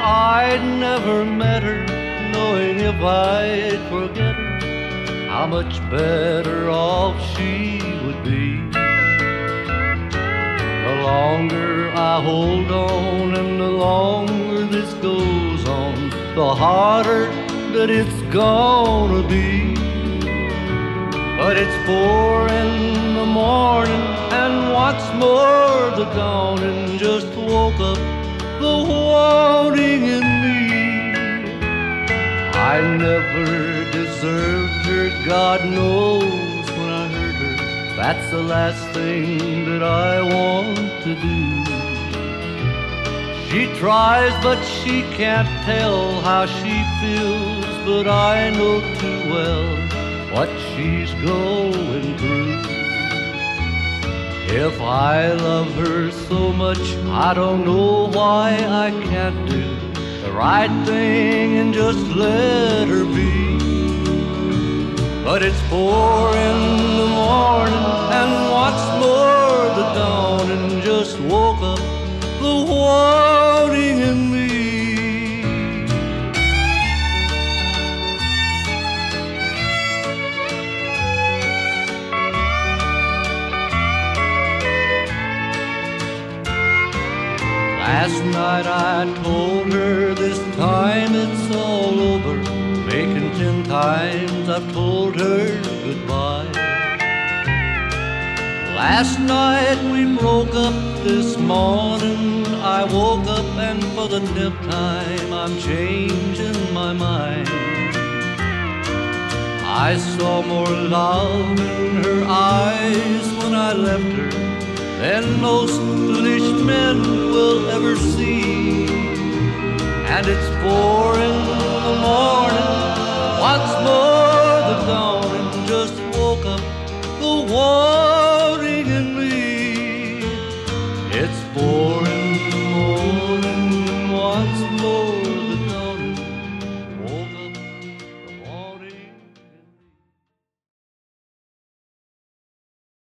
I'd never met her, knowing if I'd forget her, how much better off she would be. The longer I hold on and the longer this goes on, the harder that it's gonna be. But it's 4 in the morning, and what's more, the dawning just woke up the wanting in me. I never deserved her, God knows when I hurt her. That's the last thing that I want to do. She tries, but she can't tell how she feels, but I know too well what she's going through. If I love her so much, I don't know why I can't do the right thing and just let her be. But it's 4 in the morning, and what's more, the dawning just woke up the wanting in me. Last night I told her this time it's all over, making 10 times I've told her goodbye. Last night we broke up, this morning I woke up, and for the 10th time I'm changing my mind. I saw more love in her eyes when I left her than most foolish men will ever see. And it's 4 in the morning, what's more, the dawning just woke up the wanting in me. It's 4 in the morning, what's more,